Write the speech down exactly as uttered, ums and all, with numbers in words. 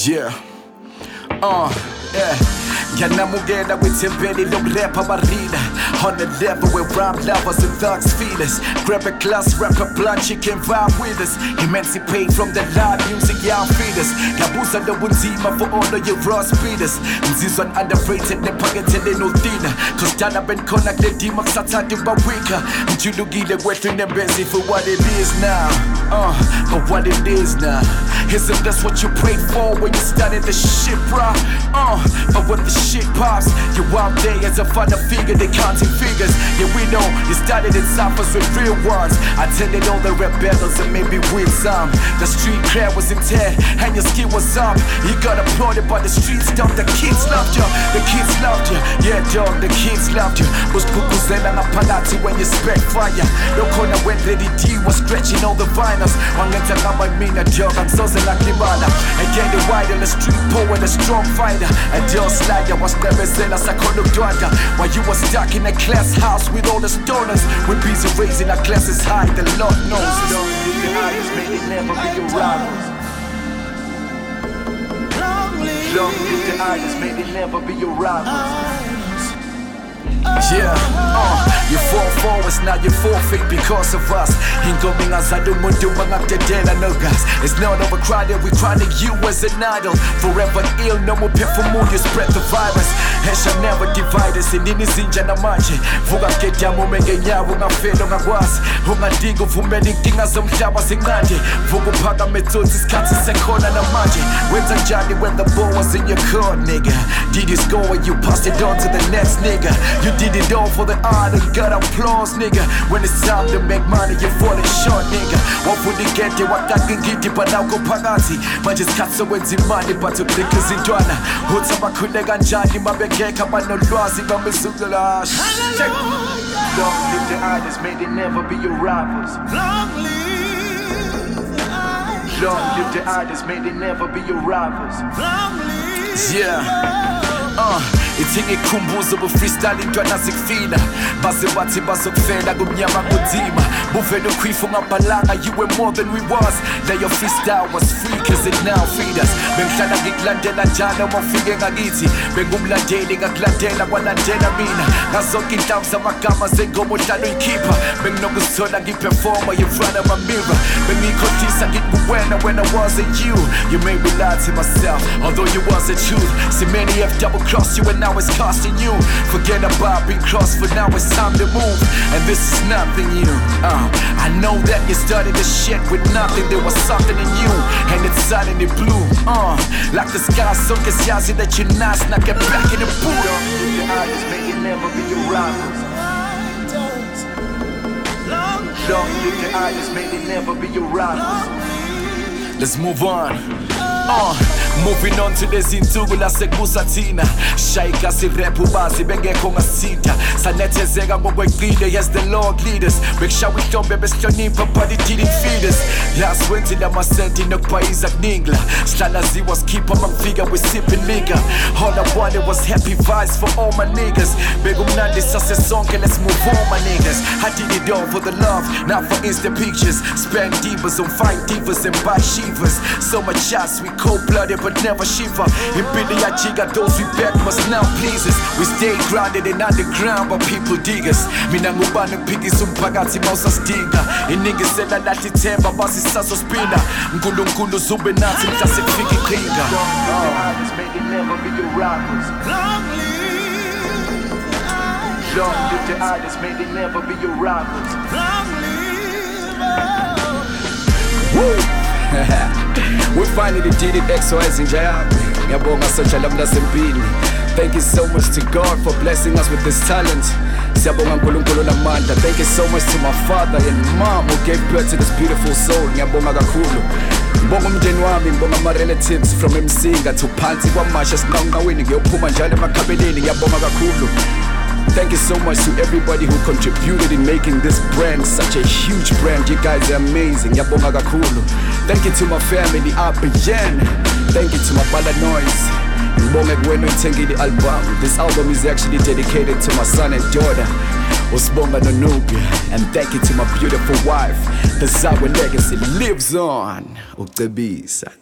Yeah. Uh, yeah. Ngiyanamukela kwithembeni lokurapha amarina on the level where rhyme lovers and thugs feed us. Grab a glass, rap a blunt, you can vibe with us. Emancipate from the loud music, y'all feed us. Ngabuza nobunzima for all of your raw speeders. Ngizizwa underrated nephakethele nothina. Cause dala benkhona kledima kusathatha bawika. Ngijulukile kwethu nembezi for what it is now. Uh, but what it is now. Isn't that what you prayed for when you started the shit, bruh? Uh, but when the shit pops, you out there as a father figure, they counting figures. Yeah, we know you started in ciphers with real ones. I attended all the rebels and maybe win some. The street crowd was intent and your skin was up. You got applauded by the streets, dog. The kids loved you, the kids loved you. Yeah, dog, the kids loved you. Was kukuzela ngaphakathi when you spread fire. Lokhona when Lady D was stretching all the vinyls. Wangenza ngaba mina, dog, I'm so zelakibana. Again, the wider, the street poet, a strong fighter. A dog slider was never zela sakhono kudwada. While you were stuck in a class house with all the stoners. We're busy raising our classes high, the Lord knows. Don't you the eyes, may it never be your rivals. Long live the eyes, may it never be your rivals. Yeah, uh, you fall forwards, now you forfeit because of us. Incoming as I do mundo mangakdedela no gas. It's not overcrowded, we chronic you as an idol. Forever ill, no more perfume, you spread the virus. It shall never divide us in any zinja na manje. Vuga ketia mumenge nyawo ngafelo ngakwazi. Ungadinga uvumela inkinga zomhlaba zincane. Vuga uphaka methodi isikhathi sekhona namanje. Wenza njani when the ball was in your court, nigga? Did you score when you passed it on to the next nigga? You did it all for the art and got applause, nigga. When it's time to make money, you're falling short, nigga. Wafundikete wakakingiti panauko pagati. Manje isikhathi wenza imali but uklika izintwana. Uthi abakhule kanjani mabegeka banolwazi bamizungula. Long live the idols, may they never be your rivals. Long live the idols. Long live the idols, may they never be your rivals. Long live. Yeah. Uh, ithinga ikhumbuzo bu-freestyle intwana zikufina. Baze bathi bazokufela kumnyama kudima. Buvele ukhwifa ungabhalanga, you were more than we was. Now your freestyle was free cause it now feed us. Bengihlala ngikulandela njalo uma ufike ngakithi. Bengumlandeli ngakulandela kwalandela mina. Ngazonke inhlamvu zamagama zengoma odlala uyikhipha. Benginokuzithola ngiperforma in front of my mirror. Bengikhohlisa ngikuwena when I wasn't you. You made me lie to myself although you wasn't true. See many have double crossed you and now it's costing you. Forget about being crossed, for now it's time to move. And this is nothing new. uh, I know that you started this shit with nothing. There was something in you and it's suddenly blue. uh, Like the sky so kiasi that you're nice. Now get back in the boot. Long live the idols, may it never be your rivals. Long live the idols, may it never be your rivals. Let's move on. Uh, moving on to lezi nsuku lasekubusa thina. Shayika si-rap ubazi bengekho ngasitha. Sanethezeka ngokweqile as the Lord leaders. Bekushawa ihlombe besihlonipha but it didn't feed us. Last wenzile amasenti nokuphayiza kuningla. Sihlala ziwa sikhipha makufika we sipping liquor. All I wanted was happy vibes for all my niggas. Bekumnandi sasesonke, let's move on my niggas. I did it all for the love, not for instant pictures. Spend divas on fight divas and buy shivas. So much shots, we cold-blooded but never shiver. In Billy Achiga, those we back must now please us. We stay grounded and underground but people dig us. Mina ngubani kuphikisa umphakathi mawusasidinga. Iningi sela lathi themba basisaso spina. Nkulunkulu zube nathi mhla sekufika iqhinga. May they never be your rivals. Long live the idols. Long live the idols, may they never be your rivals. Long live. Woo! We finally did it, X O S in Jayabi. Ngiyabonga sonjalo mlasempini. Thank you so much to God for blessing us with this talent. Siyabonga uNkulunkulu namandla. Thank you so much to my father and mom who gave birth to this beautiful soul. Ngiyabonga kakhulu. Ngibonga umndeni wami, ngibonga ama-relatives from Msinga to phansi kwamasha sinqawunqawini ngiyophuma njalo emakhabeleni. Ngiyabonga kakhulu. Thank you so much to everybody who contributed in making this brand such a huge brand. You guys are amazing. Ngiyabonga kakhulu. Thank you to my family, Abiyan. Thank you to my Bala Noise. Ngibonge kuwena oyithengile album. This album is actually dedicated to my son and daughter, Usibonga noNubia. And thank you to my beautiful wife. The Zawe legacy lives on. Ucebisa.